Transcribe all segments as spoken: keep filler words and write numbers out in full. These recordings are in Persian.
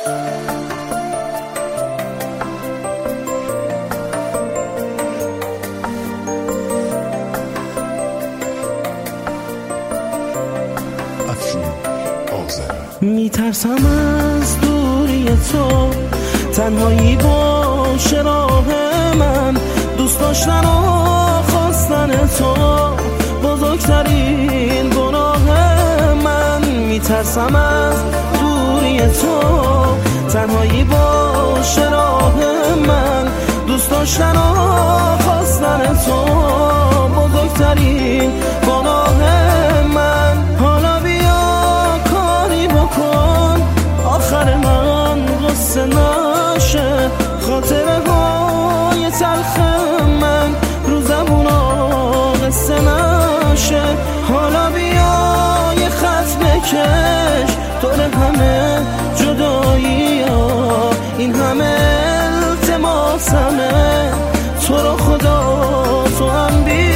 میترسم از دوری تو، تنهایی باشه راه من، دوست داشتن و خواستن تو بزرگترین گناه من. میترسم از دوری تو، تنهایی باشه راه من، دوست داشتن و خواستن تو بزرگترین گناه من. حالا بیا کاری بکن آخر من غصه نشه، خاطره های تلخ من رو زبونا قصه نشه. حالا بیا یه خط بکش دور همه جدایی ها، این همه التماسمه تو رو خدا تو هم بیا.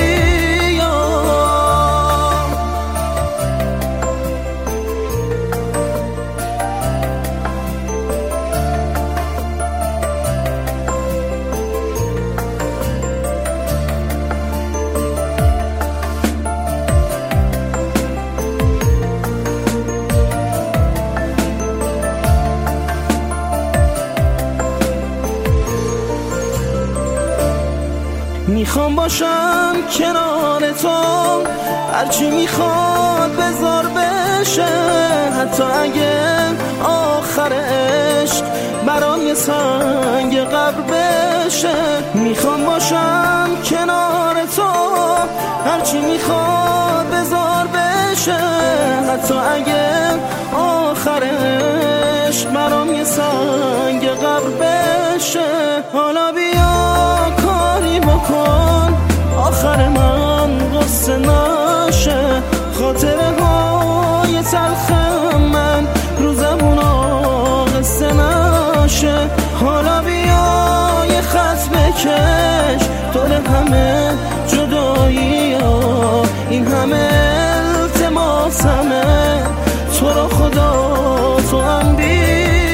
میخوام باشم کنار تو، هرچی میخواد بذار بشه، حتی اگه آخر عشق برام یه سنگ قبر بشه. میخوام باشم کنار تو، هرچی میخواد بذار بشه، حتی اگه آخر عشق برام یه سنگ قبر بشه. حالا بیا کاری بکن آخر من غصه نشه، خاطره های تلخ من رو زبونا قصه نشه. حالا بیا یه خط بکش دور همه جدایی ها، این همه التماسمه تو رو خدا تو هم بیا.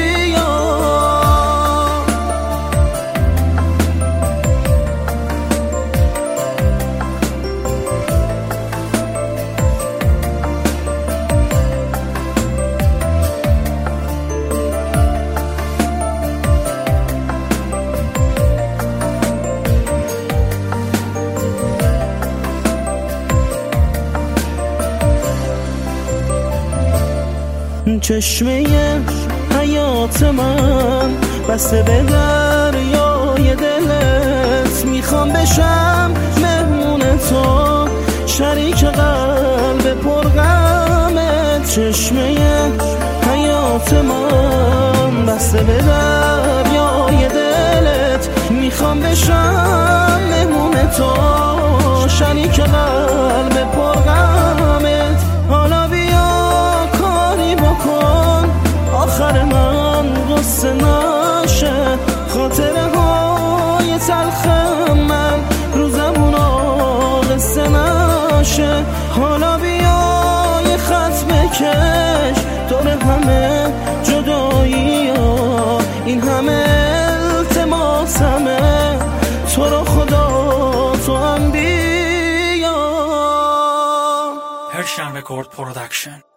چشمه حیات من بسته به دریای دلت، میخوام بشم مهمون تو، شریک قلب پرغمت. چشمه حیات من بسته به دریای دلت، میخوام بشم مهمون تو، شریک قلب پرغمت. حالا بیا کاری بکن آخر من غصه نشه، خاطره های تلخ من رو زبونا قصه نشه. حالا بیا یه خط بکش دور همه جدایی ها، این همه التماسمه تو رو خدا تو هم بیا. Persian Record Production.